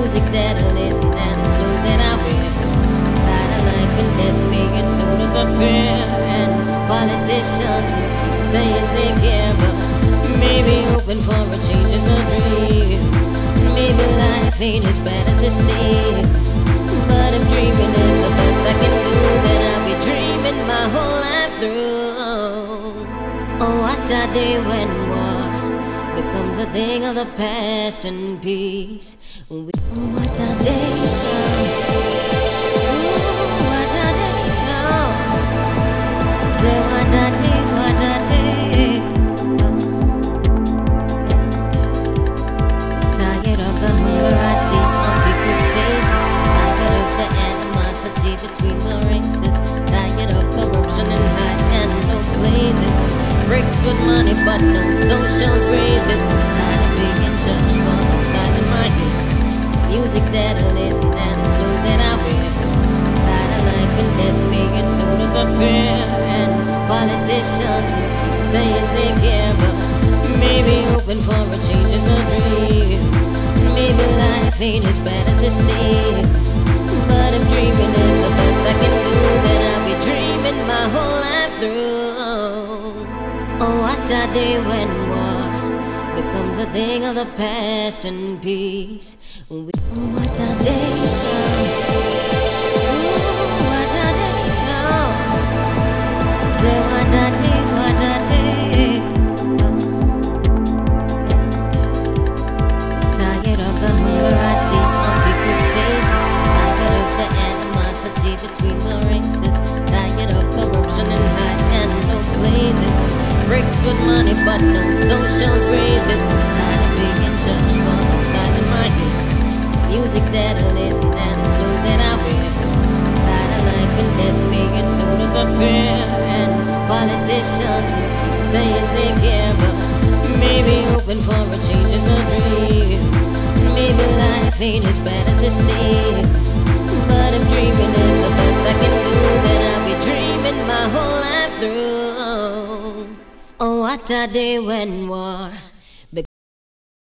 Music that I listen and the clothes that I wear. Tired of life and death making sodas appear. And politicians who keep saying they care, but maybe open for a change is a dream. Maybe life ain't as bad as it seems, but if dreaming is the best I can do, then I'll be dreaming my whole life through. Oh, what a day when war becomes a thing of the past and peace. Oh, what a day. Oh, what a day. Oh, say what a day, what a day. Tired of the hunger I see on people's faces. Tired of the animosity between the races. Tired of corruption in high and low places. Bricks with money but no social graces. Tired of being judged for the style in my hair. Music that I listen and the clothes that I wear. Tired of life and death making sodas appear. And politicians who keep saying they care, but maybe open for a change is a dream. Maybe life ain't as bad as it seems, but if dreaming is the best I can do, then I'll be dreaming my whole life through. Oh, what a day when war becomes a thing of the past and peace. Oh, what a day. Oh, what a day. Oh, say what a day, what a day. Tired of the hunger I see on people's faces. Tired of the animosity between the races. Tired of corruption in high and low places. Bricks with money but no social graces. Tired of being judged for the style in my hair. Music that I listen and the clothes that I wear. Tired of life and death making sodas appear. And politicians who keep saying they care, but maybe open for a change is a dream. Maybe life ain't as bad as it seems, but if dreaming is the best I can do, then I'll be dreaming my whole life through. Oh, what a day when war